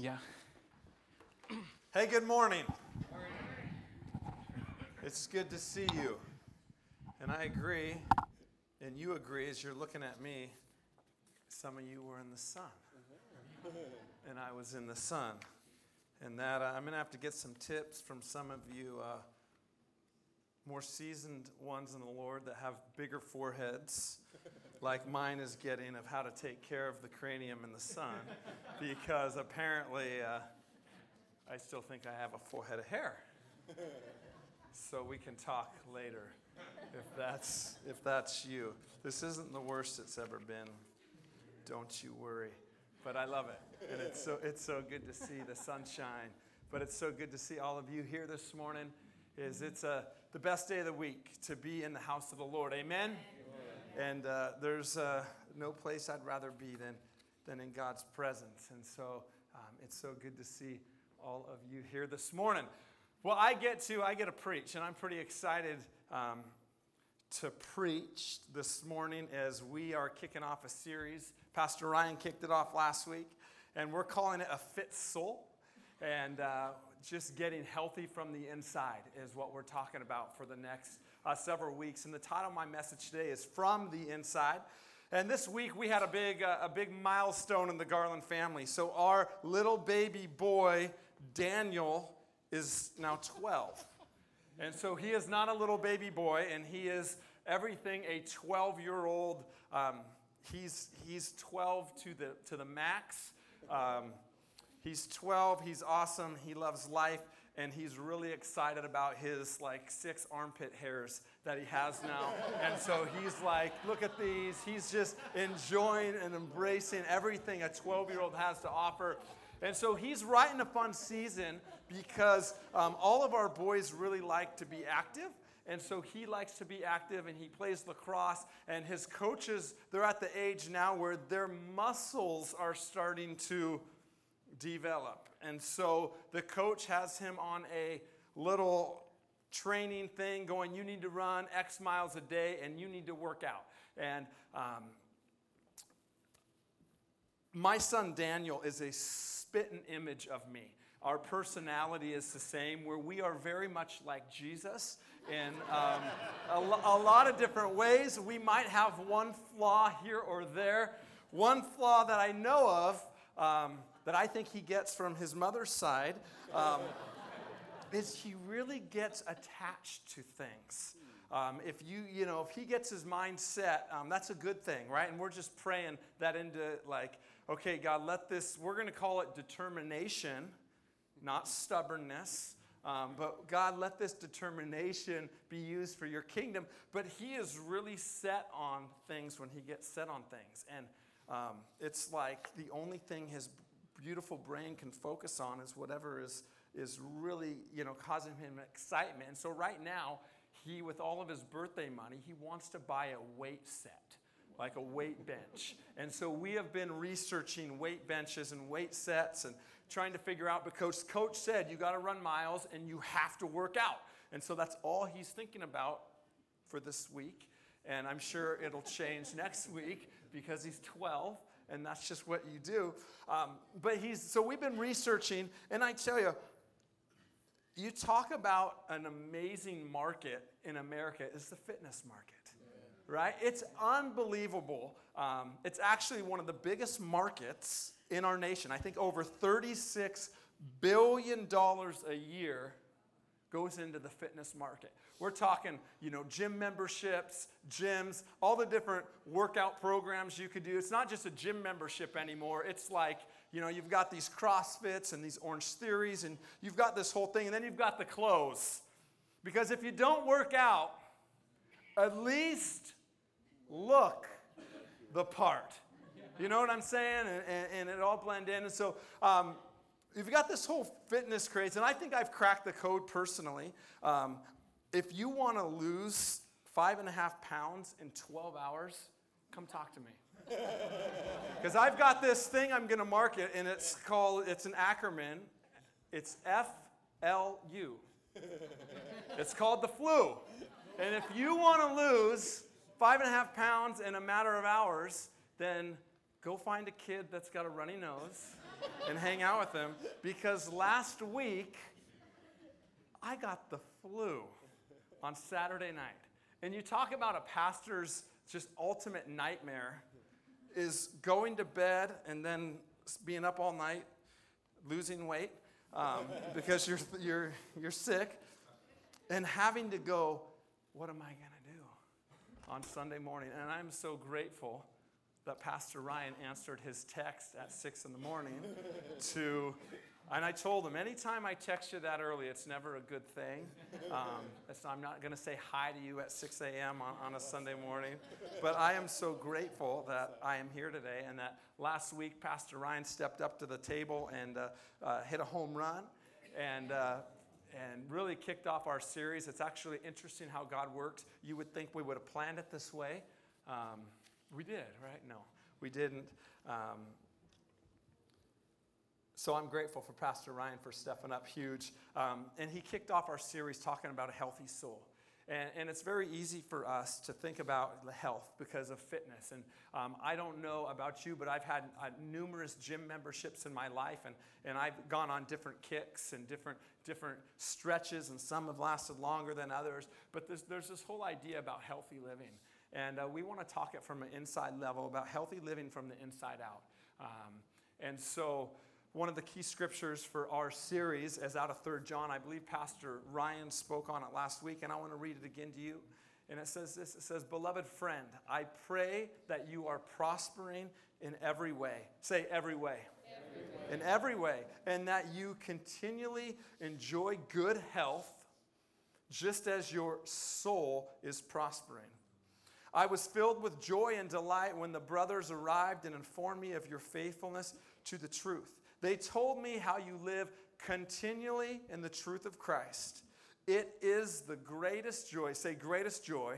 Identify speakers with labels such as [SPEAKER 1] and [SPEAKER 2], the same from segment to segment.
[SPEAKER 1] Yeah.
[SPEAKER 2] Hey, good morning. It's good to see you. And I agree, and you agree as you're looking at me, some of you were in the sun. And I was in the sun. And that I'm going to have to get some tips from some of you more seasoned ones in the Lord that have bigger foreheads, like mine is getting, of how to take care of the cranium in the sun. Because apparently, I still think I have a full head of hair. So we can talk later if that's you. This isn't the worst it's ever been. Don't you worry. But I love it. And it's so good to see the sunshine. But it's so good to see all of you here this morning. It's the best day of the week to be in the house of the Lord. Amen? And there's no place I'd rather be than in God's presence. And so it's so good to see all of you here this morning. Well, I get to preach, and I'm pretty excited to preach this morning as we are kicking off a series. Pastor Ryan kicked it off last week, and we're calling it A Fit Soul. And just getting healthy from the inside is what we're talking about for the next several weeks. And the title of my message today is From the Inside. And this week we had a big milestone in the Garland family. So our little baby boy, Daniel, is now 12. And so he is not a little baby boy, and he is everything a 12-year-old. He's 12 to the max. He's 12. He's awesome. He loves life, and he's really excited about his 6 armpit hairs that he has now. And so he's like, look at these. He's just enjoying and embracing everything a 12-year-old has to offer. And so he's right in a fun season because all of our boys really like to be active. And so he likes to be active, and he plays lacrosse. And his coaches, they're at the age now where their muscles are starting to develop. And so the coach has him on a little training thing going, you need to run X miles a day, and you need to work out. And my son Daniel is a spitting image of me. Our personality is the same, where we are very much like Jesus in a lot of different ways. We might have one flaw here or there. One flaw that I know of that I think he gets from his mother's side is he really gets attached to things. If he gets his mind set, that's a good thing, right? And we're just praying that into okay, God, we're going to call it determination, not stubbornness. But God, let this determination be used for your kingdom. But he is really set on things when he gets set on things. And it's like the only thing his beautiful brain can focus on is whatever is really, causing him excitement. And so right now, he, with all of his birthday money, he wants to buy a weight set, like a weight bench. And so we have been researching weight benches and weight sets and trying to figure out, because coach said you got to run miles and you have to work out. And so that's all he's thinking about for this week. And I'm sure it'll change next week because he's 12. And that's just what you do. So we've been researching, and I tell you, you talk about an amazing market in America is the fitness market, right? It's unbelievable. It's actually one of the biggest markets in our nation. I think over $36 billion a year goes into the fitness market. We're talking, gym memberships, gyms, all the different workout programs you could do. It's not just a gym membership anymore. It's like, you've got these CrossFits and these Orange Theories, and you've got this whole thing, and then you've got the clothes. Because if you don't work out, at least look the part. You know what I'm saying? And it all blend in. And so you've got this whole fitness craze, and I think I've cracked the code personally. If you want to lose 5.5 pounds in 12 hours, come talk to me. Because I've got this thing I'm going to market, and it's an acronym. It's FLU. It's called the flu. And if you want to lose 5.5 pounds in a matter of hours, then go find a kid that's got a runny nose and hang out with him because last week I got the flu on Saturday night. And you talk about a pastor's just ultimate nightmare is going to bed and then being up all night, losing weight because you're sick, and having to go, what am I going to do on Sunday morning? And I'm so grateful that Pastor Ryan answered his text at 6 in the morning and I told him, anytime I text you that early, it's never a good thing. I'm not going to say hi to you at 6 a.m. on a Sunday morning. But I am so grateful that I am here today and that last week Pastor Ryan stepped up to the table and hit a home run and really kicked off our series. It's actually interesting how God works. You would think we would have planned it this way. We did, right? No, we didn't. So I'm grateful for Pastor Ryan for stepping up huge. And he kicked off our series talking about a healthy soul. And it's very easy for us to think about the health because of fitness. And I don't know about you, but I've had numerous gym memberships in my life. And I've gone on different kicks and different stretches. And some have lasted longer than others. But there's this whole idea about healthy living. And we want to talk it from an inside level about healthy living from the inside out. And so one of the key scriptures for our series is out of 3 John. I believe Pastor Ryan spoke on it last week, and I want to read it again to you. And it says this, it says, "Beloved friend, I pray that you are prospering in every way." Say every way. Every way. In every way. And that you continually enjoy good health, just as your soul is prospering. I was filled with joy and delight when the brothers arrived and informed me of your faithfulness to the truth. They told me how you live continually in the truth of Christ. It is the greatest joy. Say greatest joy.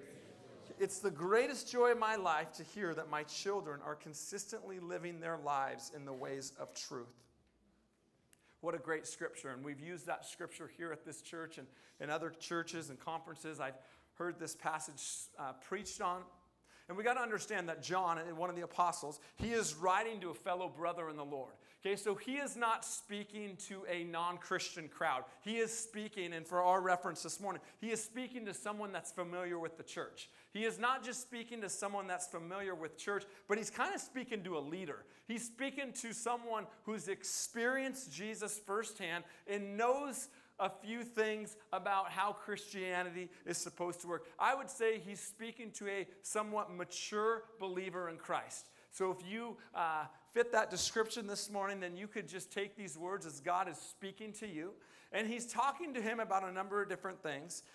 [SPEAKER 2] It's the greatest joy of my life to hear that my children are consistently living their lives in the ways of truth. What a great scripture. And we've used that scripture here at this church and in other churches and conferences. I've heard this passage preached on. And we got to understand that John, one of the apostles, he is writing to a fellow brother in the Lord. Okay, so he is not speaking to a non-Christian crowd. He is speaking, and for our reference this morning, he is speaking to someone that's familiar with the church. He is not just speaking to someone that's familiar with church, but he's kind of speaking to a leader. He's speaking to someone who's experienced Jesus firsthand and knows a few things about how Christianity is supposed to work. I would say he's speaking to a somewhat mature believer in Christ. So if you fit that description this morning, then you could just take these words as God is speaking to you. And he's talking to him about a number of different things.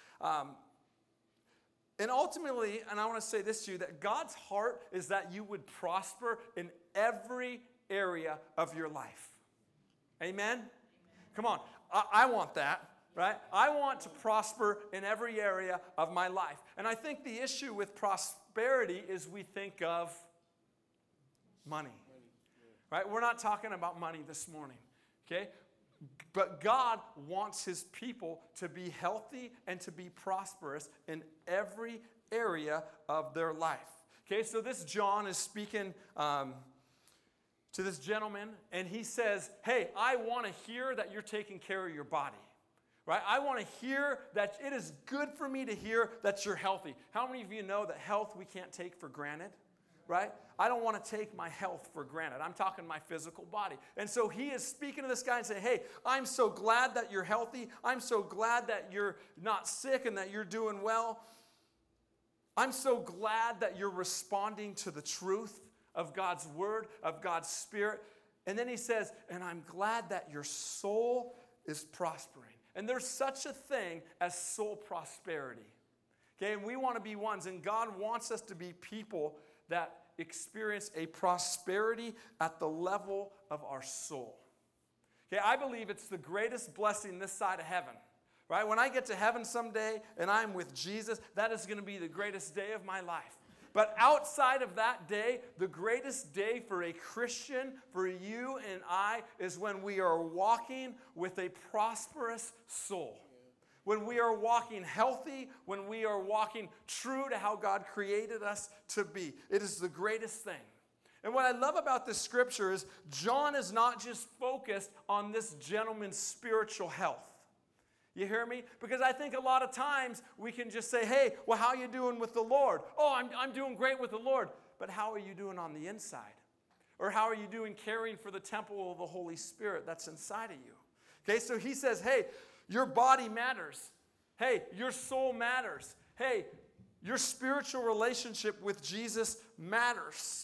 [SPEAKER 2] And ultimately, and I want to say this to you, that God's heart is that you would prosper in every area of your life. Amen? Come on. I want that, right? I want to prosper in every area of my life. And I think the issue with prosperity is we think of money, right? We're not talking about money this morning, okay? But God wants his people to be healthy and to be prosperous in every area of their life. Okay, so this John is speaking to this gentleman, and he says, hey, I want to hear that you're taking care of your body, right? I want to hear that it is good for me to hear that you're healthy. How many of you know that health we can't take for granted, right? I don't want to take my health for granted. I'm talking my physical body. And so he is speaking to this guy and saying, hey, I'm so glad that you're healthy. I'm so glad that you're not sick and that you're doing well. I'm so glad that you're responding to the truth of God's word, of God's spirit. And then he says, and I'm glad that your soul is prospering. And there's such a thing as soul prosperity. Okay, and we want to be ones, and God wants us to be people that experience a prosperity at the level of our soul. Okay, I believe it's the greatest blessing this side of heaven. Right? When I get to heaven someday and I'm with Jesus, that is going to be the greatest day of my life. But outside of that day, the greatest day for a Christian, for you and I, is when we are walking with a prosperous soul. When we are walking healthy, when we are walking true to how God created us to be. It is the greatest thing. And what I love about this scripture is John is not just focused on this gentleman's spiritual health. You hear me? Because I think a lot of times we can just say, hey, well, how are you doing with the Lord? Oh, I'm doing great with the Lord. But how are you doing on the inside? Or how are you doing caring for the temple of the Holy Spirit that's inside of you? Okay, so he says, hey, your body matters. Hey, your soul matters. Hey, your spiritual relationship with Jesus matters.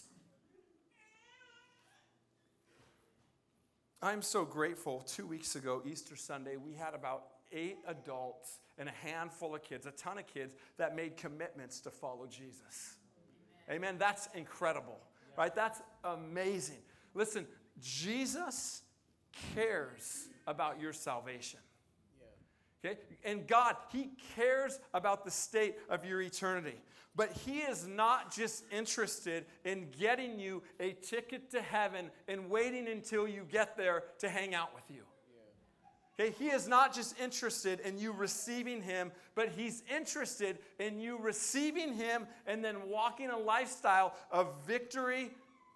[SPEAKER 2] I'm so grateful. 2 weeks ago, Easter Sunday, we had about 8 adults and a handful of kids, a ton of kids, that made commitments to follow Jesus. Amen. That's incredible, right? That's amazing. Listen, Jesus cares about your salvation. Okay? And God, He cares about the state of your eternity. But He is not just interested in getting you a ticket to heaven and waiting until you get there to hang out with you. Okay? He is not just interested in you receiving Him, but He's interested in you receiving Him and then walking a lifestyle of victory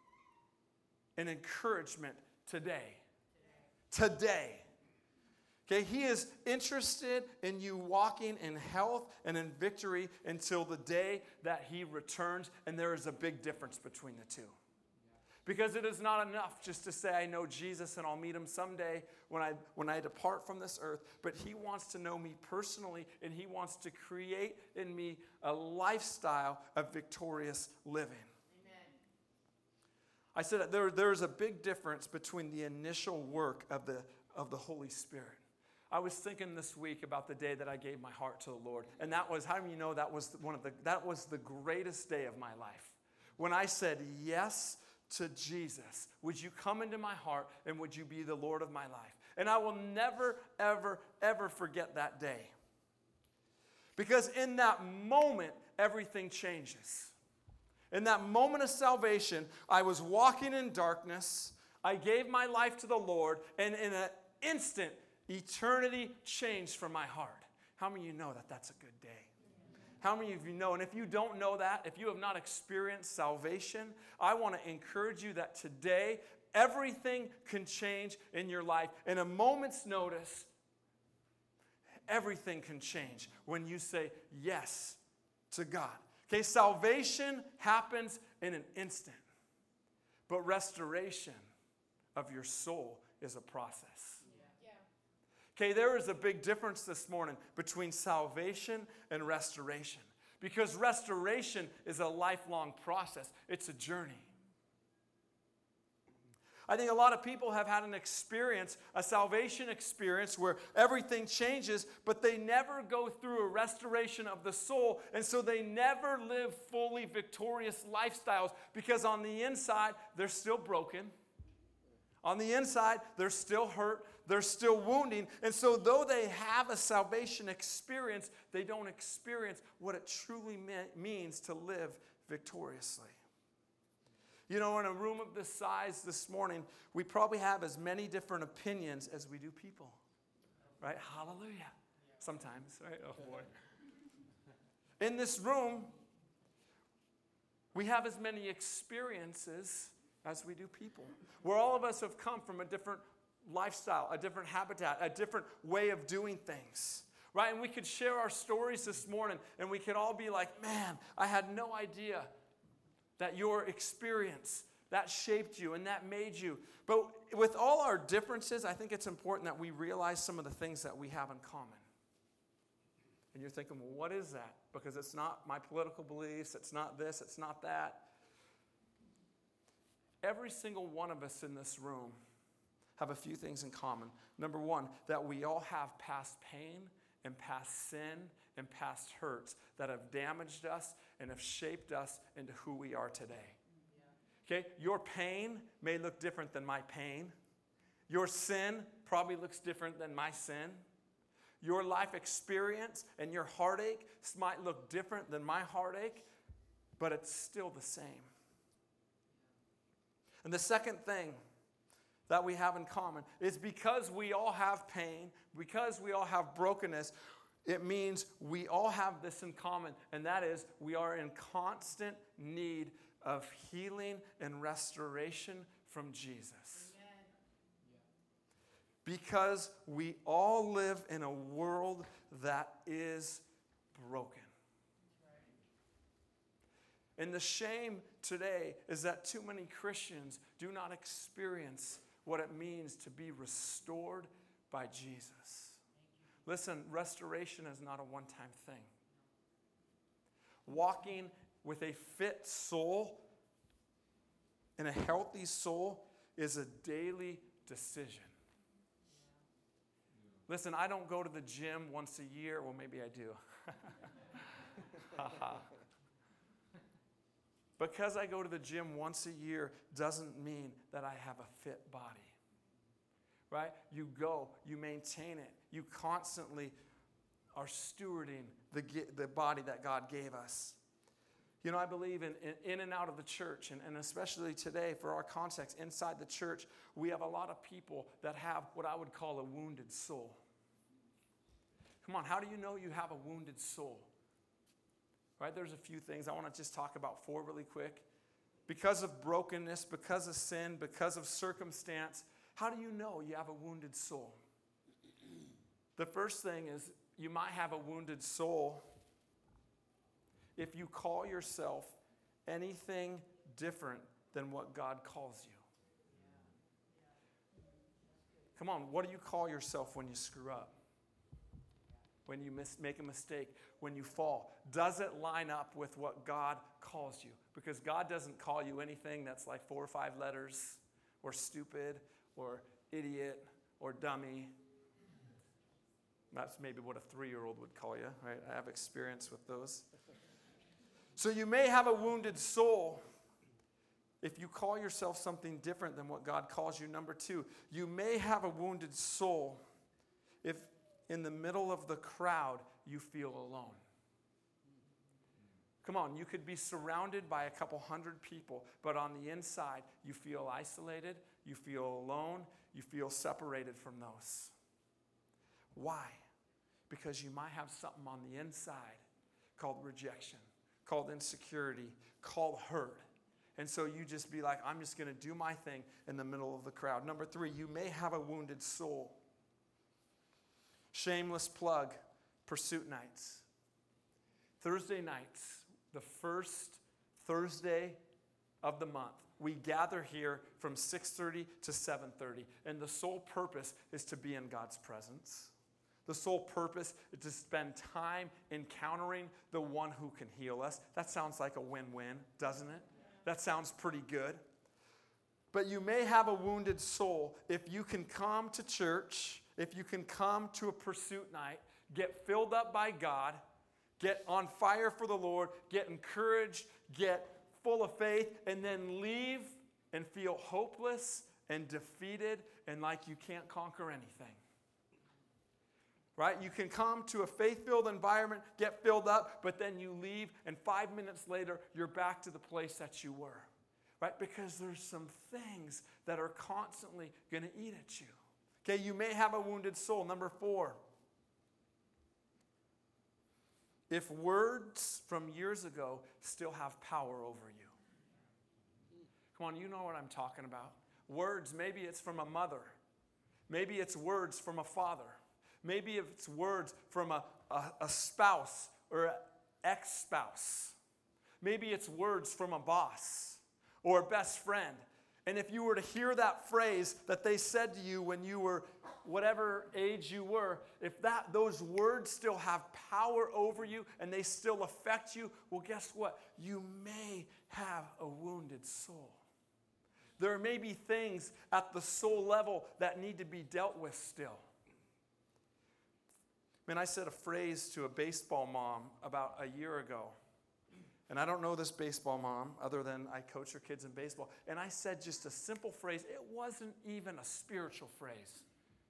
[SPEAKER 2] and encouragement today. Today. Okay, He is interested in you walking in health and in victory until the day that He returns, and there is a big difference between the two. Because it is not enough just to say, I know Jesus and I'll meet Him someday when I depart from this earth, but He wants to know me personally, and He wants to create in me a lifestyle of victorious living. Amen. I said that there is a big difference between the initial work of the Holy Spirit. I was thinking this week about the day that I gave my heart to the Lord. And that was, how do you know that was the greatest day of my life? When I said yes to Jesus. Would you come into my heart and would you be the Lord of my life? And I will never, ever, ever forget that day. Because in that moment, everything changes. In that moment of salvation, I was walking in darkness. I gave my life to the Lord. And in an instant, eternity changed from my heart. How many of you know that that's a good day? How many of you know? And if you don't know that, if you have not experienced salvation, I want to encourage you that today, everything can change in your life. In a moment's notice, everything can change when you say yes to God. Okay, salvation happens in an instant. But restoration of your soul is a process. Okay, there is a big difference this morning between salvation and restoration. Because restoration is a lifelong process. It's a journey. I think a lot of people have had an experience, a salvation experience, where everything changes, but they never go through a restoration of the soul, and so they never live fully victorious lifestyles, because on the inside, they're still broken. On the inside, they're still hurt. They're still wounding. And so though they have a salvation experience, they don't experience what it truly means to live victoriously. You know, in a room of this size this morning, we probably have as many different opinions as we do people. Right? Hallelujah. Sometimes, right? Oh, boy. In this room, we have as many experiences as we do people. Where all of us have come from a different lifestyle, a different habitat, a different way of doing things. Right? And we could share our stories this morning, and we could all be like, man, I had no idea that your experience, that shaped you and that made you. But with all our differences, I think it's important that we realize some of the things that we have in common. And you're thinking, well, what is that? Because it's not my political beliefs, it's not this, it's not that. Every single one of us in this room have a few things in common. Number one, that we all have past pain and past sin and past hurts that have damaged us and have shaped us into who we are today. Okay? Your pain may look different than my pain. Your sin probably looks different than my sin. Your life experience and your heartache might look different than my heartache, but it's still the same. And the second thing that we have in common is because we all have pain, because we all have brokenness, it means we all have this in common, and that is we are in constant need of healing and restoration from Jesus. Because we all live in a world that is broken. And the shame today is that too many Christians do not experience what it means to be restored by Jesus. Listen, restoration is not a one-time thing. Walking with a fit soul and a healthy soul is a daily decision. Listen, I don't go to the gym once a year. Well, maybe I do. Because I go to the gym once a year doesn't mean that I have a fit body. Right? You go, you maintain it. You constantly are stewarding the body that God gave us. You know, I believe in and out of the church, and especially today for our context, inside the church, we have a lot of people that have what I would call a wounded soul. Come on, how do you know you have a wounded soul? Right, there's a few things. I want to just talk about 4 really quick. Because of brokenness, because of sin, because of circumstance, how do you know you have a wounded soul? The first thing is you might have a wounded soul if you call yourself anything different than what God calls you. Come on, what do you call yourself when you screw up? When you make a mistake, when you fall? Does it line up with what God calls you? Because God doesn't call you anything that's like 4 or 5 letters, or stupid, or idiot, or dummy. That's maybe what a 3-year-old would call you, right? I have experience with those. So you may have a wounded soul if you call yourself something different than what God calls you. Number 2, you may have a wounded soul if in the middle of the crowd you feel alone. Come on, you could be surrounded by a couple hundred people, but on the inside you feel isolated, you feel alone, you feel separated from those. Why? Because you might have something on the inside called rejection, called insecurity, called hurt. And so you just be like, I'm just going to do my thing in the middle of the crowd. Number 3, you may have a wounded soul. Shameless plug, Pursuit Nights. Thursday nights, the first Thursday of the month, we gather here from 6:30 to 7:30. And the sole purpose is to be in God's presence. The sole purpose is to spend time encountering the one who can heal us. That sounds like a win-win, doesn't it? That sounds pretty good. But you may have a wounded soul if you can come to church, if you can come to a pursuit night, get filled up by God, get on fire for the Lord, get encouraged, get full of faith, and then leave and feel hopeless and defeated and like you can't conquer anything. Right? You can come to a faith-filled environment, get filled up, but then you leave, and 5 minutes later, you're back to the place that you were. Right? Because there's some things that are constantly going to eat at you. Okay, you may have a wounded soul. Number 4. If words from years ago still have power over you. Come on, you know what I'm talking about. Words, maybe it's from a mother. Maybe it's words from a father. Maybe it's words from a spouse or an ex-spouse. Maybe it's words from a boss or a best friend. And if you were to hear that phrase that they said to you when you were whatever age you were, if those words still have power over you and they still affect you, well, guess what? You may have a wounded soul. There may be things at the soul level that need to be dealt with still. Man, I said a phrase to a baseball mom about a year ago. And I don't know this baseball mom other than I coach her kids in baseball. And I said just a simple phrase. It wasn't even a spiritual phrase.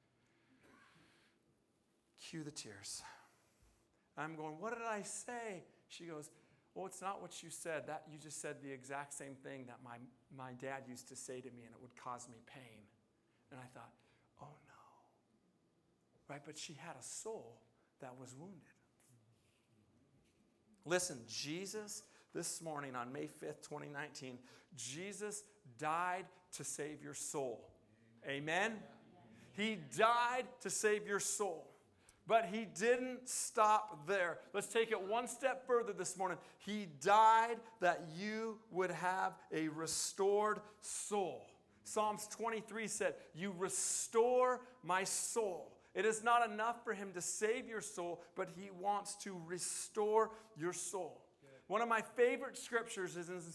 [SPEAKER 2] Cue the tears. I'm going, what did I say? She goes, well, it's not what you said. That you just said the exact same thing that my dad used to say to me, and it would cause me pain. And I thought, oh no. Right? But she had a soul that was wounded. Listen, Jesus this morning on May 5th, 2019, Jesus died to save your soul. Amen? He died to save your soul. But he didn't stop there. Let's take it one step further this morning. He died that you would have a restored soul. Psalms 23 said, "You restore my soul." It is not enough for him to save your soul, but he wants to restore your soul. One of my favorite scriptures is in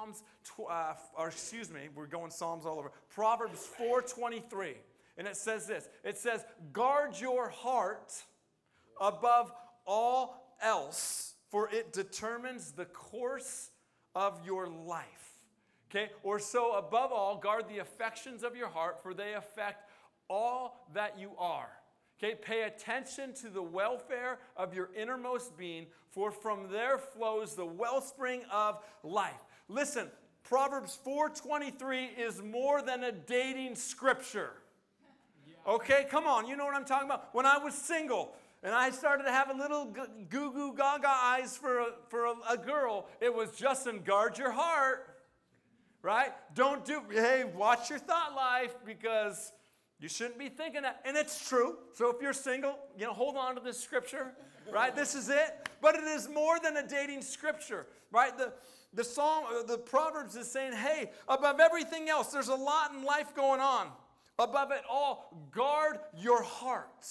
[SPEAKER 2] we're going Psalms all over. Proverbs 4:23. And it says this. It says, "Guard your heart above all else, for it determines the course of your life." Okay? Or so above all, guard the affections of your heart, for they affect all that you are. Okay? Pay attention to the welfare of your innermost being, for from there flows the wellspring of life. Listen, Proverbs 4:23 is more than a dating scripture. Okay, come on, you know what I'm talking about. When I was single and I started to have a little goo-goo gaga eyes for a girl, it was Justin, guard your heart, right? Hey, watch your thought life, because you shouldn't be thinking that. And it's true. So if you're single, hold on to this scripture, right? This is it. But it is more than a dating scripture, right? The Proverbs is saying, hey, above everything else, there's a lot in life going on. Above it all, guard your heart.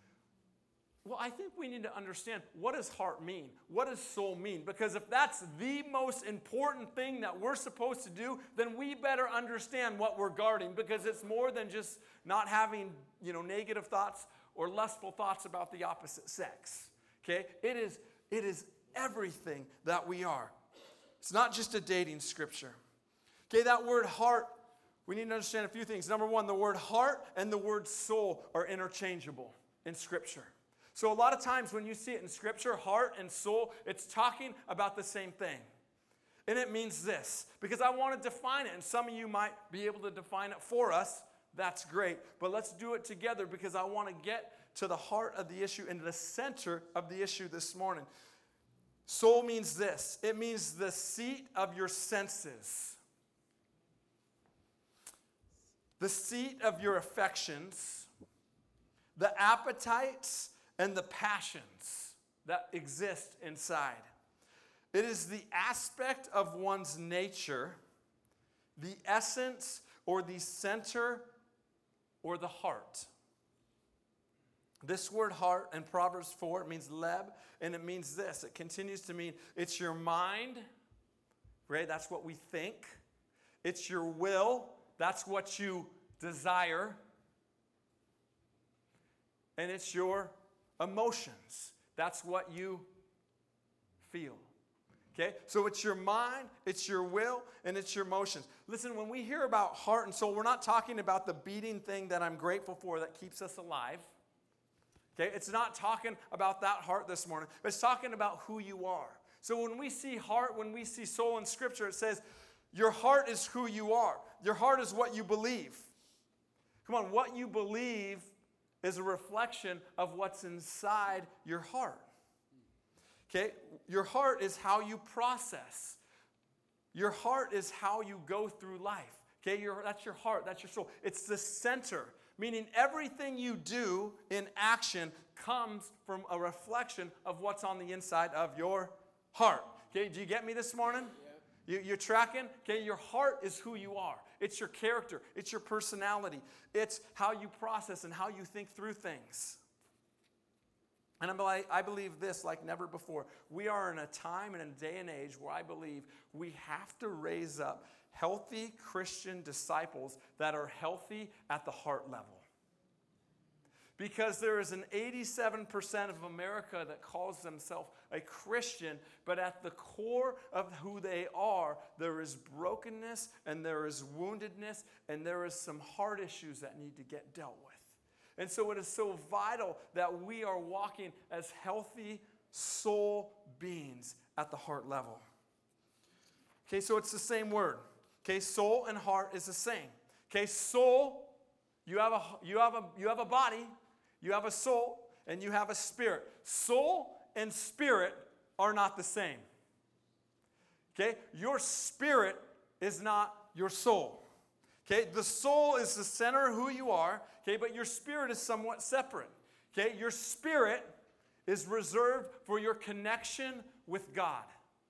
[SPEAKER 2] Well, I think we need to understand, what does heart mean? What does soul mean? Because if that's the most important thing that we're supposed to do, then we better understand what we're guarding, because it's more than just not having, negative thoughts or lustful thoughts about the opposite sex. Okay? It is everything that we are. It's not just a dating scripture. Okay, that word heart, we need to understand a few things. Number one, the word heart and the word soul are interchangeable in Scripture. So a lot of times when you see it in Scripture, heart and soul, it's talking about the same thing. And it means this, because I want to define it, and some of you might be able to define it for us. That's great. But let's do it together, because I want to get to the heart of the issue and the center of the issue this morning. Soul means this. It means the seat of your senses. The seat of your affections, the appetites, and the passions that exist inside. It is the aspect of one's nature, the essence or the center or the heart. This word heart in Proverbs 4, it means leb, and it means this. It continues to mean it's your mind, right? That's what we think. It's your will. That's what you desire. And it's your emotions. That's what you feel. Okay? So it's your mind, it's your will, and it's your emotions. Listen, when we hear about heart and soul, we're not talking about the beating thing that I'm grateful for that keeps us alive. Okay? It's not talking about that heart this morning. It's talking about who you are. So when we see heart, when we see soul in Scripture, it says, your heart is who you are. Your heart is what you believe. Come on, what you believe is a reflection of what's inside your heart. Okay? Your heart is how you process. Your heart is how you go through life. Okay? That's your heart. That's your soul. It's the center, meaning everything you do in action comes from a reflection of what's on the inside of your heart. Okay? Do you get me this morning? You're tracking? Okay, your heart is who you are. It's your character. It's your personality. It's how you process and how you think through things. And I believe this like never before. We are in a time and a day and age where I believe we have to raise up healthy Christian disciples that are healthy at the heart level. Because there is an 87% of America that calls themselves a Christian, but at the core of who they are, there is brokenness and there is woundedness and there is some heart issues that need to get dealt with. And so it is so vital that we are walking as healthy soul beings at the heart level. Okay, so it's the same word. Okay, soul and heart is the same. Okay, soul, you have a body. You have a soul and you have a spirit. Soul and spirit are not the same. Okay? Your spirit is not your soul. Okay? The soul is the center of who you are, okay? But your spirit is somewhat separate. Okay? Your spirit is reserved for your connection with God.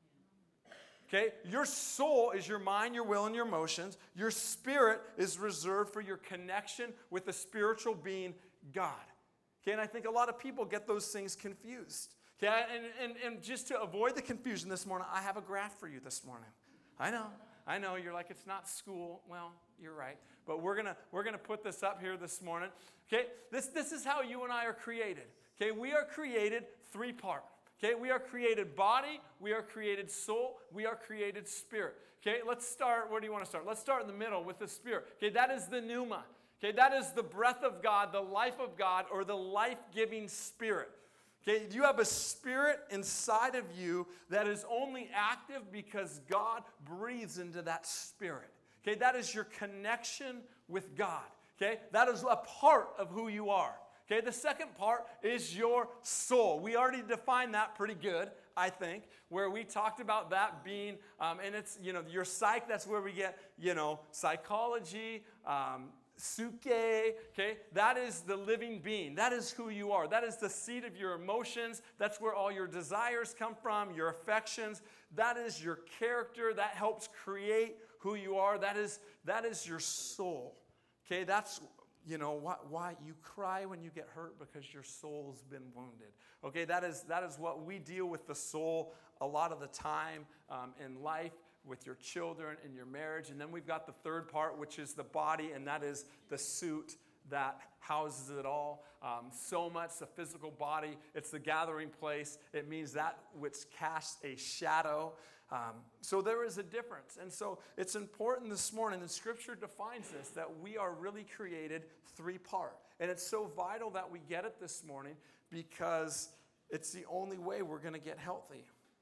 [SPEAKER 2] Okay? Your soul is your mind, your will, and your emotions. Your spirit is reserved for your connection with the spiritual being God. Okay? And I think a lot of people get those things confused. Okay? And just to avoid the confusion this morning, I have a graph for you this morning. I know, you're like, it's not school. Well, you're right. But we're gonna put this up here this morning. Okay? This is how you and I are created. Okay? We are created three-part. Okay, we are created body, we are created soul, we are created spirit. Okay, let's start, where do you want to start? Let's start in the middle with the spirit. Okay, that is the pneuma. Okay, that is the breath of God, the life of God, or the life-giving spirit. Okay, you have a spirit inside of you that is only active because God breathes into that spirit. Okay, that is your connection with God. Okay, that is a part of who you are. Okay, the second part is your soul. We already defined that pretty good, I think, where we talked about that being, and it's, your psyche, that's where we get, psychology, psyche, okay? That is the living being. That is who you are. That is the seat of your emotions. That's where all your desires come from, your affections. That is your character. That helps create who you are. That is your soul, okay? That's why you cry when you get hurt, because your soul's been wounded. Okay, that is what we deal with the soul a lot of the time in life, with your children, in your marriage. And then we've got the third part, which is the body, and that is the suit that houses it all. So much, the physical body, it's the gathering place. It means that which casts a shadow. So there is a difference. And so it's important this morning, and Scripture defines this, that we are really created three-part. And it's so vital that we get it this morning, because it's the only way we're going to get healthy.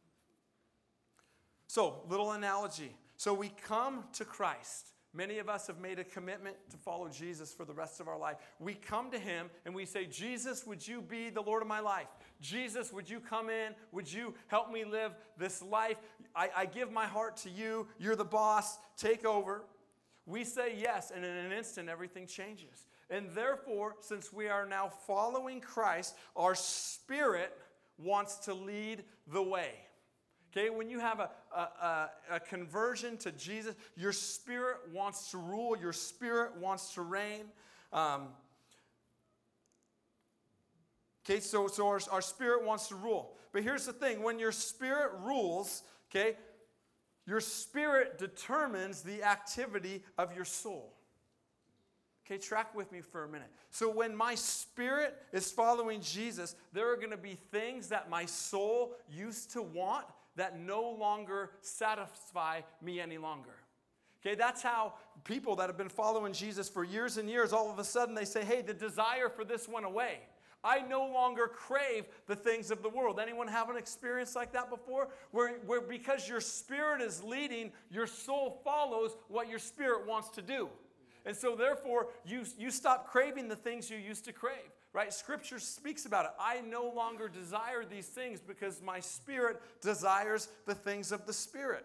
[SPEAKER 2] So, little analogy. So we come to Christ. Many of us have made a commitment to follow Jesus for the rest of our life. We come to him and we say, Jesus, would you be the Lord of my life? Jesus, would you come in? Would you help me live this life? I give my heart to you. You're the boss. Take over. We say yes, and in an instant, everything changes. And therefore, since we are now following Christ, our spirit wants to lead the way. Okay, when you have a conversion to Jesus, your spirit wants to rule, your spirit wants to reign. Okay, so our spirit wants to rule. But here's the thing, when your spirit rules, okay, your spirit determines the activity of your soul. Okay, track with me for a minute. So when my spirit is following Jesus, there are going to be things that my soul used to want that no longer satisfy me any longer. Okay, that's how people that have been following Jesus for years and years, all of a sudden they say, hey, the desire for this went away. I no longer crave the things of the world. Anyone have an experience like that before? Where because your spirit is leading, your soul follows what your spirit wants to do. And so therefore, you stop craving the things you used to crave. Right? Scripture speaks about it. I no longer desire these things because my spirit desires the things of the Spirit.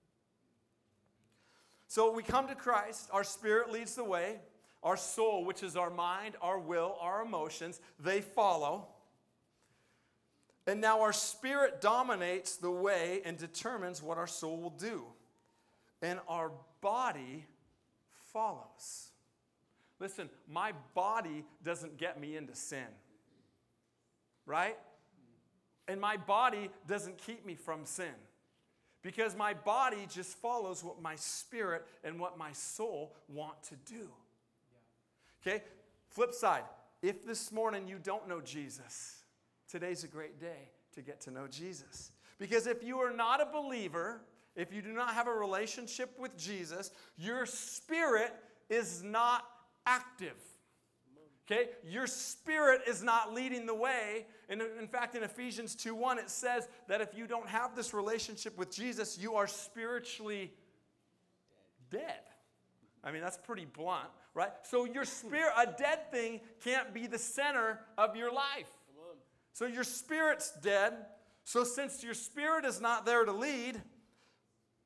[SPEAKER 2] So we come to Christ. Our spirit leads the way. Our soul, which is our mind, our will, our emotions, they follow. And now our spirit dominates the way and determines what our soul will do. And our body follows. Listen, my body doesn't get me into sin, right? And my body doesn't keep me from sin, because my body just follows what my spirit and what my soul want to do. Okay? Flip side, if this morning you don't know Jesus, today's a great day to get to know Jesus. Because if you are not a believer, if you do not have a relationship with Jesus, your spirit is not active. Okay? Your spirit is not leading the way. And in fact, in Ephesians 2:1, it says that if you don't have this relationship with Jesus, you are spiritually dead. I mean, that's pretty blunt, right? So your spirit, a dead thing, can't be the center of your life. So your spirit's dead. So since your spirit is not there to lead,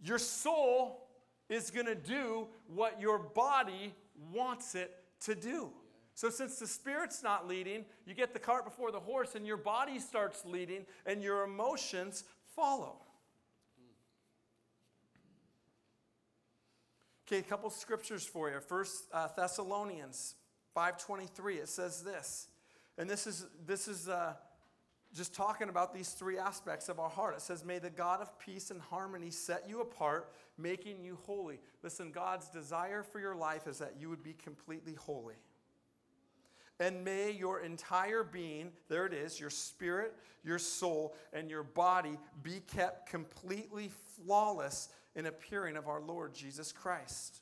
[SPEAKER 2] your soul is going to do what your body wants it to do. So since the Spirit's not leading, you get the cart before the horse and your body starts leading and your emotions follow. Okay, a couple scriptures for you. First Thessalonians 5:23, it says this. And this is just talking about these three aspects of our heart. It says, may the God of peace and harmony set you apart, making you holy. Listen, God's desire for your life is that you would be completely holy. And may your entire being, there it is, your spirit, your soul, and your body be kept completely flawless in appearing of our Lord Jesus Christ.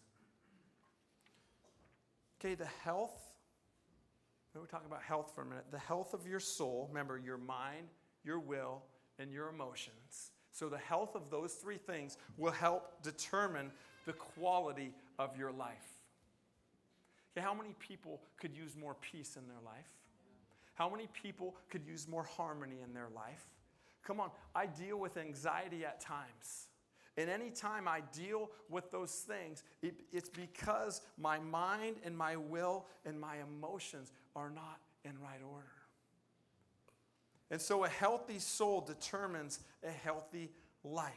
[SPEAKER 2] Okay, the health. We're talking about health for a minute. The health of your soul, remember your mind, your will, and your emotions. So the health of those three things will help determine the quality of your life. Okay, how many people could use more peace in their life? How many people could use more harmony in their life? Come on, I deal with anxiety at times. And any time I deal with those things, it's because my mind and my will and my emotions are not in right order. And so a healthy soul determines a healthy life.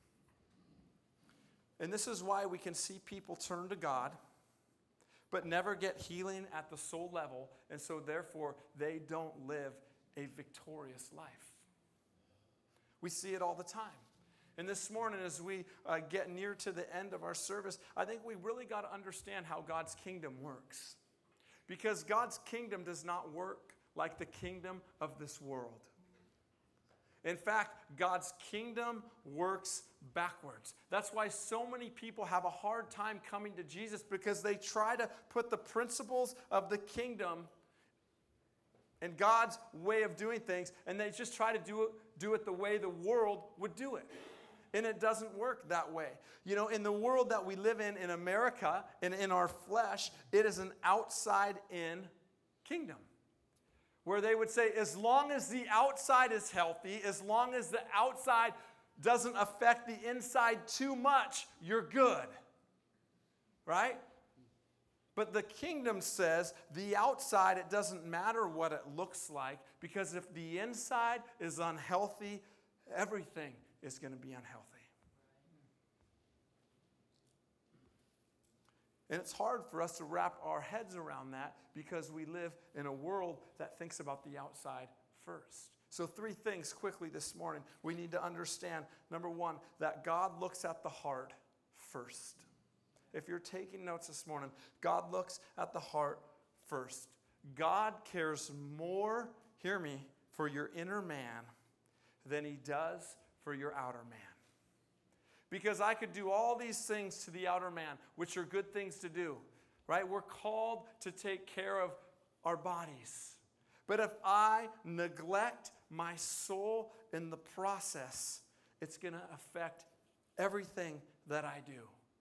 [SPEAKER 2] And this is why we can see people turn to God, but never get healing at the soul level, and so therefore they don't live a victorious life. We see it all the time. And this morning, as we get near to the end of our service, I think we really got to understand how God's kingdom works. Because God's kingdom does not work like the kingdom of this world. In fact, God's kingdom works backwards. That's why so many people have a hard time coming to Jesus, because they try to put the principles of the kingdom and God's way of doing things, and they just try to do it the way the world would do it. And it doesn't work that way. You know, in the world that we live in America, and in our flesh, it is an outside-in kingdom. Where they would say, as long as the outside is healthy, as long as the outside doesn't affect the inside too much, you're good. Right? But the kingdom says the outside, it doesn't matter what it looks like, because if the inside is unhealthy, everything is going to be unhealthy. And it's hard for us to wrap our heads around that, because we live in a world that thinks about the outside first. So 3 things quickly this morning we need to understand. Number 1, that God looks at the heart first. If you're taking notes this morning, God looks at the heart first. God cares more, hear me, for your inner man than he does for your outer man. Because I could do all these things to the outer man, which are good things to do, right? We're called to take care of our bodies. But if I neglect my soul in the process, it's going to affect everything that I do.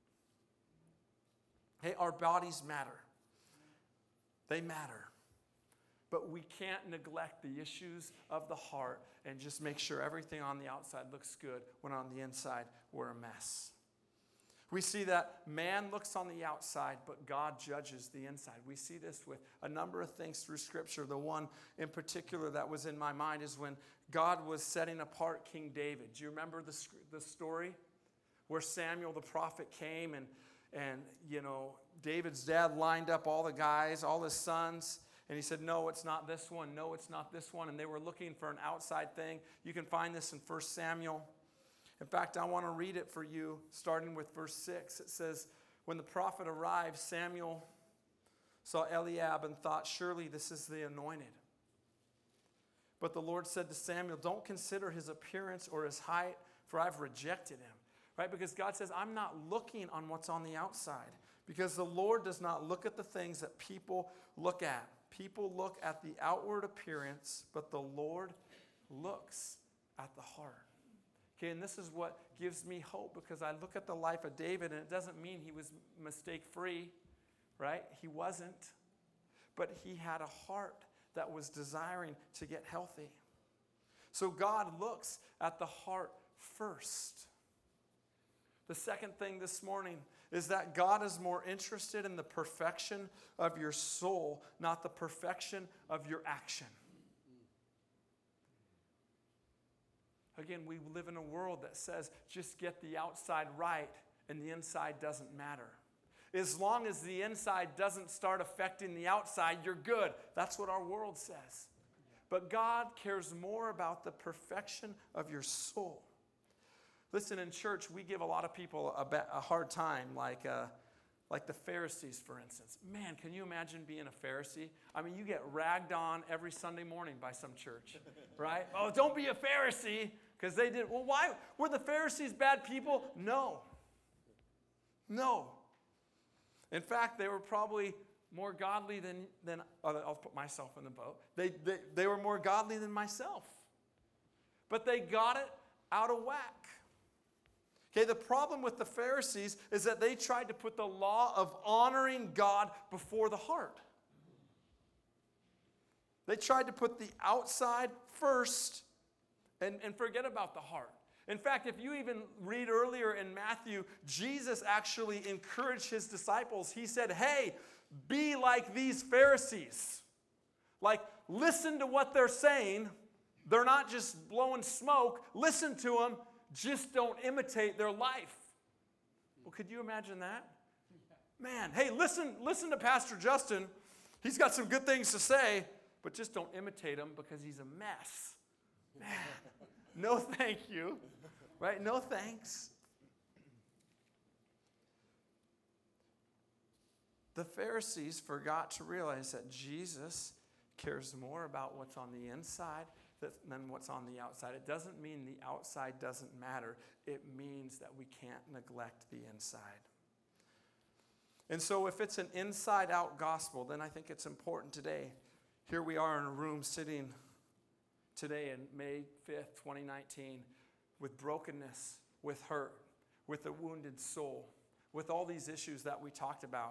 [SPEAKER 2] Hey, our bodies matter. They matter. But we can't neglect the issues of the heart and just make sure everything on the outside looks good when on the inside we're a mess. We see that man looks on the outside, but God judges the inside. We see this with a number of things through Scripture. The one in particular that was in my mind is when God was setting apart King David. Do you remember the story where Samuel the prophet came and you know, David's dad lined up all the guys, all his sons, and he said, no, it's not this one. No, it's not this one. And they were looking for an outside thing. You can find this in 1 Samuel. In fact, I want to read it for you, starting with verse 6. It says, when the prophet arrived, Samuel saw Eliab and thought, surely this is the anointed. But the Lord said to Samuel, don't consider his appearance or his height, for I've rejected him. Right? Because God says, I'm not looking on what's on the outside. Because the Lord does not look at the things that people look at. People look at the outward appearance, but the Lord looks at the heart. Okay, and this is what gives me hope, because I look at the life of David, and it doesn't mean he was mistake-free, right? He wasn't. But he had a heart that was desiring to get healthy. So God looks at the heart first. The second thing this morning is that God is more interested in the perfection of your soul, not the perfection of your action. Again, we live in a world that says just get the outside right and the inside doesn't matter. As long as the inside doesn't start affecting the outside, you're good. That's what our world says. But God cares more about the perfection of your soul. Listen, in church, we give a lot of people a hard time, like the Pharisees, for instance. Man, can you imagine being a Pharisee? I mean, you get ragged on every Sunday morning by some church, right? Oh, don't be a Pharisee, because they did. Well, why? Were the Pharisees bad people? No. No. In fact, they were probably more godly than I'll put myself in the boat. They were more godly than myself. But they got it out of whack. Okay, the problem with the Pharisees is that they tried to put the law of honoring God before the heart. They tried to put the outside first and forget about the heart. In fact, if you even read earlier in Matthew, Jesus actually encouraged his disciples. He said, hey, be like these Pharisees. Like, listen to what they're saying. They're not just blowing smoke. Listen to them. Just don't imitate their life. Well, could you imagine that? Man, hey, listen to Pastor Justin. He's got some good things to say, but just don't imitate him because he's a mess. Man, no thank you. Right? No thanks. The Pharisees forgot to realize that Jesus cares more about what's on the inside than what's on the outside. It doesn't mean the outside doesn't matter. It means that we can't neglect the inside. And so if it's an inside-out gospel, then I think it's important today. Here we are in a room sitting today in May 5th, 2019, with brokenness, with hurt, with a wounded soul, with all these issues that we talked about.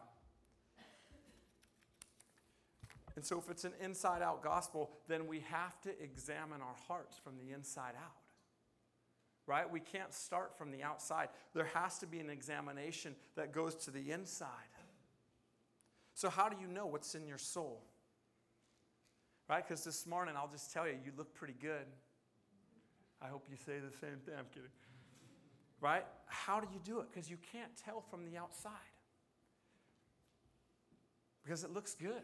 [SPEAKER 2] And so if it's an inside-out gospel, then we have to examine our hearts from the inside out. Right? We can't start from the outside. There has to be an examination that goes to the inside. So how do you know what's in your soul? Right? Because this morning, I'll just tell you, you look pretty good. I hope you say the same thing. I'm kidding. Right? How do you do it? Because you can't tell from the outside. Because it looks good.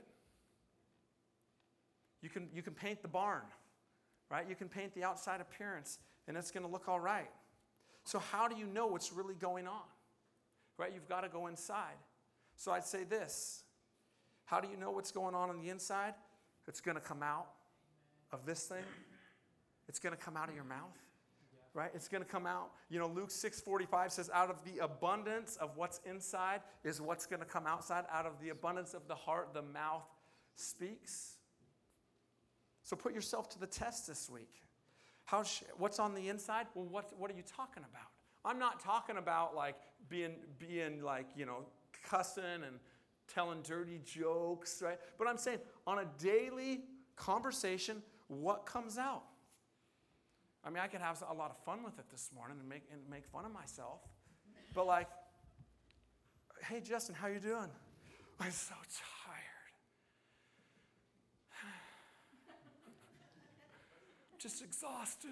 [SPEAKER 2] You can paint the barn, right? You can paint the outside appearance, and it's going to look all right. So how do you know what's really going on? Right? You've got to go inside. So I'd say this. How do you know what's going on the inside? It's going to come out of this thing. It's going to come out of your mouth, right? It's going to come out. You know, Luke 6:45 says, out of the abundance of what's inside is what's going to come outside. Out of the abundance of the heart, the mouth speaks. So put yourself to the test this week. What's on the inside? Well, what are you talking about? I'm not talking about like being like, you know, cussing and telling dirty jokes, right? But I'm saying on a daily conversation, what comes out? I mean, I could have a lot of fun with it this morning and make fun of myself. But like, hey, Justin, how you doing? I'm so tired. Just exhausted.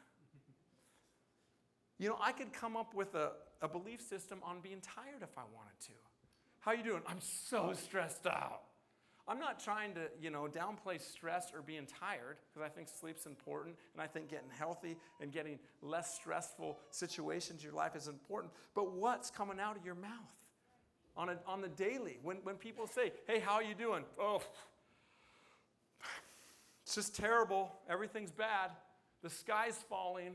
[SPEAKER 2] You know, I could come up with a belief system on being tired if I wanted to. How you doing? I'm so stressed out. I'm not trying to, you know, downplay stress or being tired, because I think sleep's important, and I think getting healthy and getting less stressful situations in your life is important. But what's coming out of your mouth on the daily? When people say, hey, how are you doing? Oh, it's just terrible. Everything's bad. The sky's falling.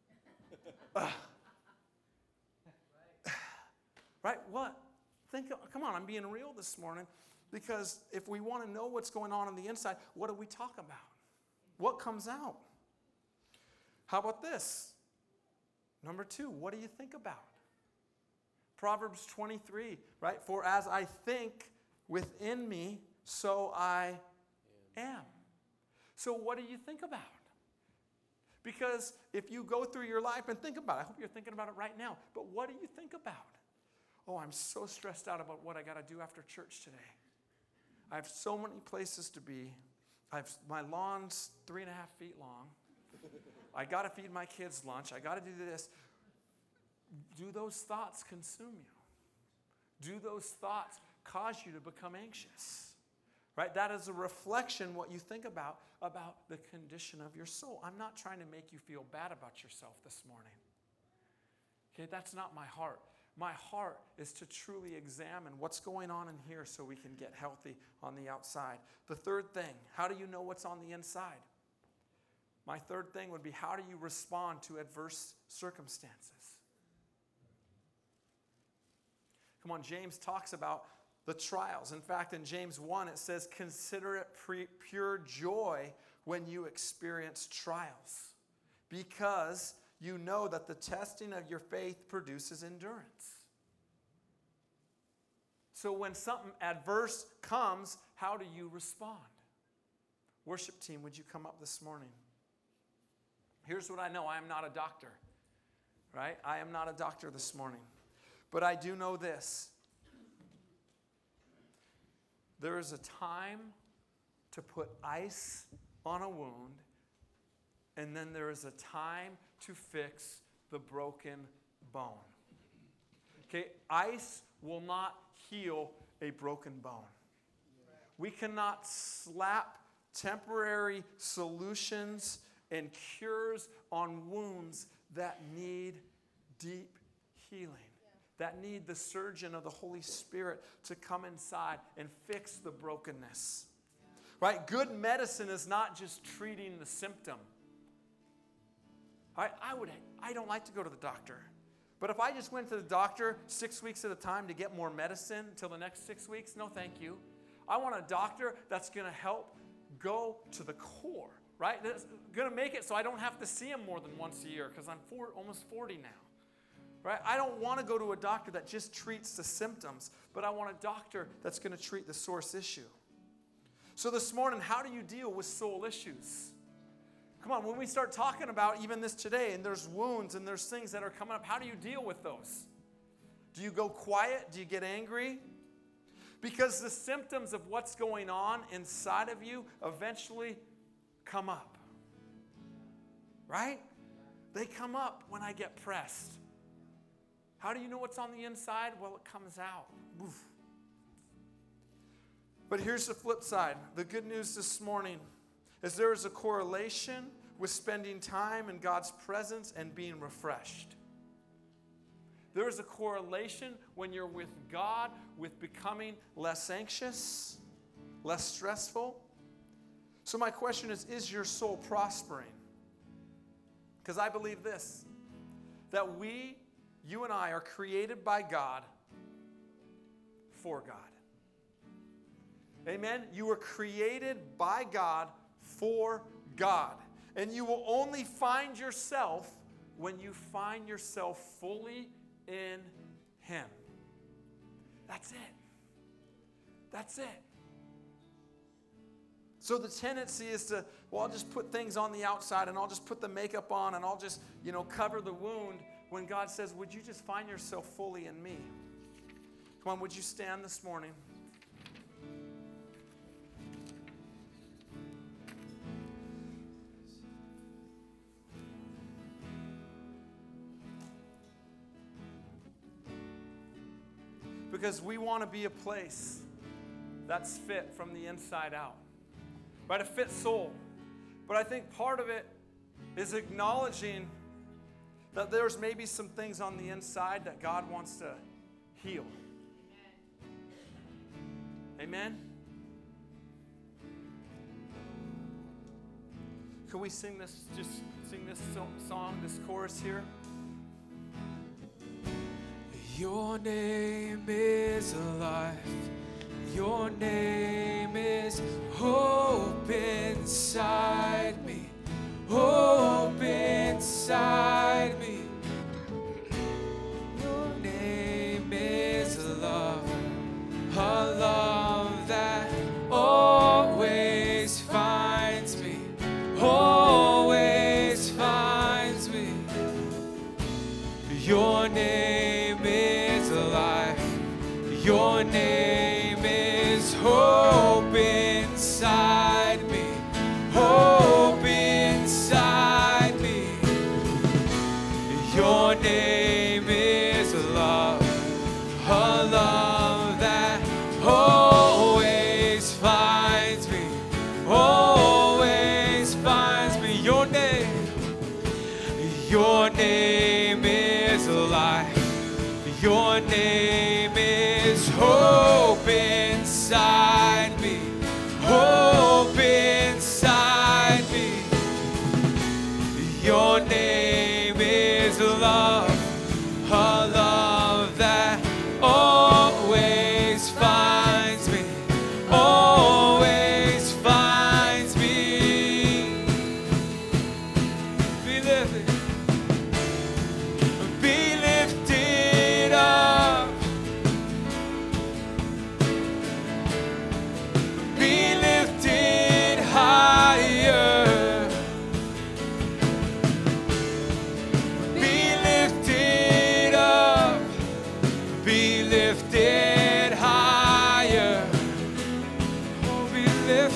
[SPEAKER 2] Right? What? Come on, I'm being real this morning. Because if we want to know what's going on the inside, what do we talk about? What comes out? How about this? Number 2, what do you think about? Proverbs 23, right? For as I think within me, so I am. So what do you think about? Because if you go through your life and think about it, I hope you're thinking about it right now, but what do you think about? Oh, I'm so stressed out about what I got to do after church today. I have so many places to be. My lawn's 3.5 feet long. I got to feed my kids lunch. I got to do this. Do those thoughts consume you? Do those thoughts cause you to become anxious? Right? That is a reflection, what you think about the condition of your soul. I'm not trying to make you feel bad about yourself this morning. Okay, that's not my heart. My heart is to truly examine what's going on in here so we can get healthy on the outside. The third thing, how do you know what's on the inside? My third thing would be, how do you respond to adverse circumstances? Come on, James talks about the trials. In fact, in James 1, it says, consider it pure joy when you experience trials, because you know that the testing of your faith produces endurance. So when something adverse comes, how do you respond? Worship team, would you come up this morning? Here's what I know. I am not a doctor, right? I am not a doctor this morning. But I do know this. There is a time to put ice on a wound, and then there is a time to fix the broken bone. Okay, ice will not heal a broken bone. We cannot slap temporary solutions and cures on wounds that need deep healing, that need the surgeon of the Holy Spirit to come inside and fix the brokenness. Right? Good medicine is not just treating the symptom. I don't like to go to the doctor. But if I just went to the doctor 6 weeks at a time to get more medicine until the next 6 weeks, no thank you. I want a doctor that's going to help go to the core, right? That's going to make it so I don't have to see him more than once a year, because I'm almost 40 now. Right? I don't want to go to a doctor that just treats the symptoms, but I want a doctor that's going to treat the source issue. So this morning, how do you deal with soul issues? Come on, when we start talking about even this today, and there's wounds and there's things that are coming up, how do you deal with those? Do you go quiet? Do you get angry? Because the symptoms of what's going on inside of you eventually come up. Right? They come up when I get pressed. How do you know what's on the inside? Well, it comes out. Oof. But here's the flip side. The good news this morning is there is a correlation with spending time in God's presence and being refreshed. There is a correlation when you're with God with becoming less anxious, less stressful. So my question is your soul prospering? Because I believe this, that you and I are created by God for God. Amen? You were created by God for God. And you will only find yourself when you find yourself fully in Him. That's it. That's it. So the tendency is to, well, I'll just put things on the outside and I'll just put the makeup on and I'll just, cover the wound, when God says, would you just find yourself fully in me? Come on, would you stand this morning? Because we want to be a place that's fit from the inside out. Right? A fit soul. But I think part of it is acknowledging that there's maybe some things on the inside that God wants to heal. Amen? Can we sing this song, this chorus here?
[SPEAKER 1] Your name is life. Your name is hope inside me. Hope inside me. Your name is love. A love that always finds me. Always finds me.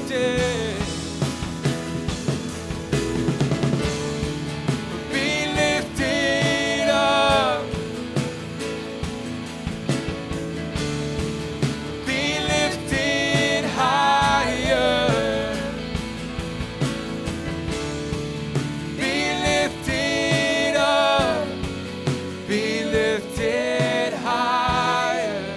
[SPEAKER 1] lifted. Be lifted up. Be lifted higher. Be lifted up. Be lifted higher.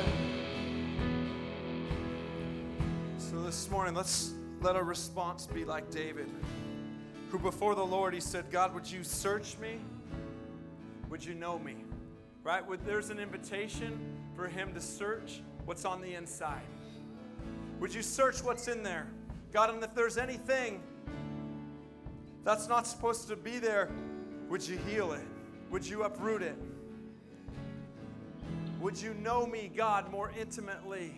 [SPEAKER 2] So this morning, let's let our response be like David, who before the Lord, he said, God, would you search me? Would you know me? Right? There's an invitation for him to search what's on the inside. Would you search what's in there? God, and if there's anything that's not supposed to be there, would you heal it? Would you uproot it? Would you know me, God, more intimately?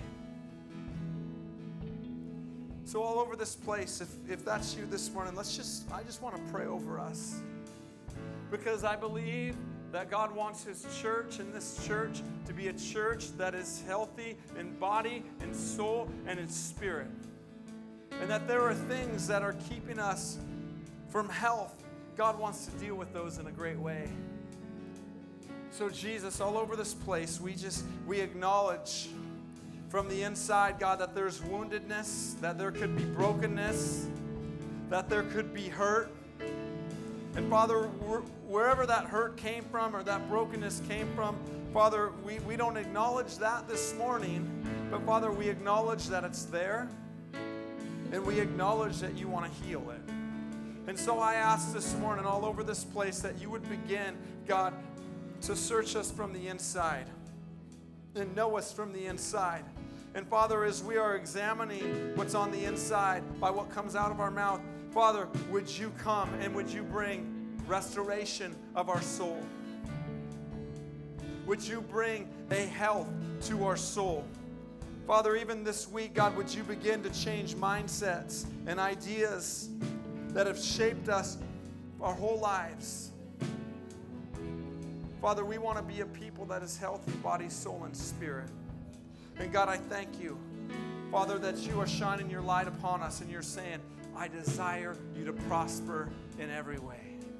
[SPEAKER 2] So all over this place, if that's you this morning, I just want to pray over us. Because I believe that God wants his church and this church to be a church that is healthy in body and soul and in spirit. And that there are things that are keeping us from health. God wants to deal with those in a great way. So Jesus, all over this place, we acknowledge from the inside, God, that there's woundedness, that there could be brokenness, that there could be hurt. And Father, wherever that hurt came from or that brokenness came from, Father, we don't acknowledge that this morning, but Father, we acknowledge that it's there, and we acknowledge that you want to heal it. And so I ask this morning all over this place that you would begin, God, to search us from the inside and know us from the inside. And Father, as we are examining what's on the inside by what comes out of our mouth, Father, would you come and would you bring restoration of our soul? Would you bring a health to our soul? Father, even this week, God, would you begin to change mindsets and ideas that have shaped us our whole lives? Father, we want to be a people that is healthy, body, soul, and spirit. And God, I thank you, Father, that you are shining your light upon us and you're saying, I desire you to prosper in every way.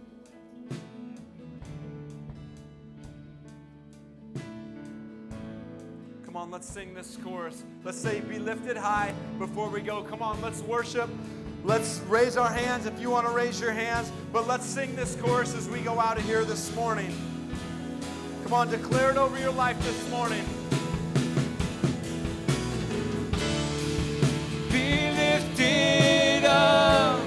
[SPEAKER 2] Come on, let's sing this chorus. Let's say, be lifted high before we go. Come on, let's worship. Let's raise our hands if you want to raise your hands. But let's sing this chorus as we go out of here this morning. Come on, declare it over your life this morning.
[SPEAKER 1] Be lifted up.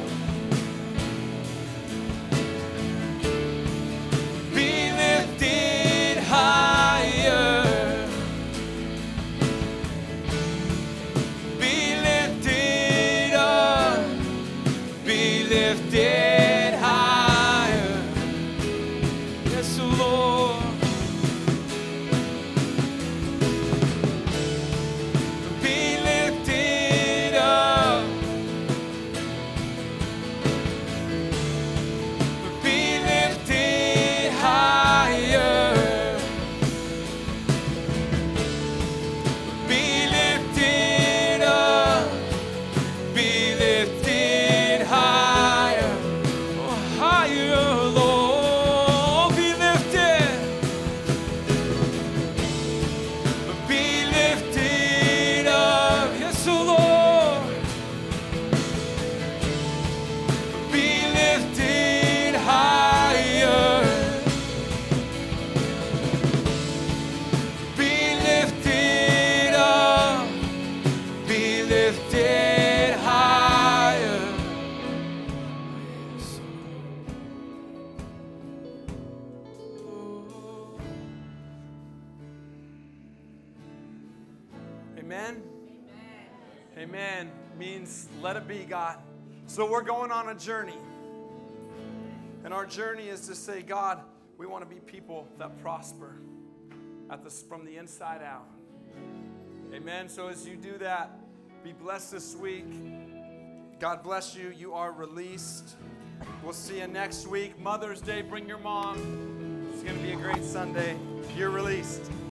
[SPEAKER 1] Be lifted higher. Be lifted up. Be lifted higher. Yes, Lord. Be lifted up. Be lifted higher. Be lifted up. Be lifted higher. Oh, higher, Lord. Be lifted. Be lifted up. Yes, Lord. Be lifted higher. Be lifted up. Be lifted higher. Yes.
[SPEAKER 2] Amen? Amen means let it be, God. So we're going on a journey. And our journey is to say, God, we want to be people that prosper from the inside out. Amen. So as you do that, be blessed this week. God bless you. You are released. We'll see you next week. Mother's Day, bring your mom. It's going to be a great Sunday. You're released.